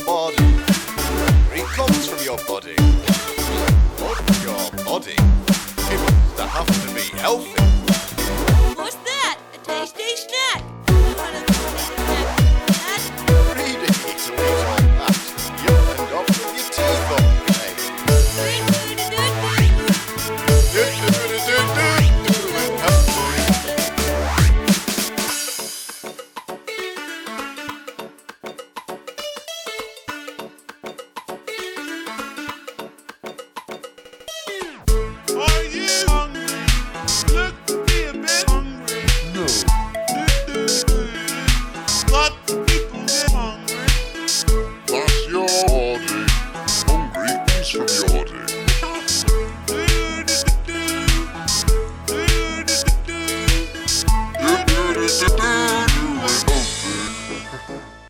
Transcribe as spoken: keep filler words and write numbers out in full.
body. It comes from your body. But your body, it wants to have to be healthy. What's that? A tasty snack? Read it, eat till it's all that. You'll end up with your teeth okay. Are you hungry? Look to be a bit hungry. No. Lots of people get hungry. That's your body. Hungry comes from your body. Do-do-do-do. Do do do do do do. We're healthy.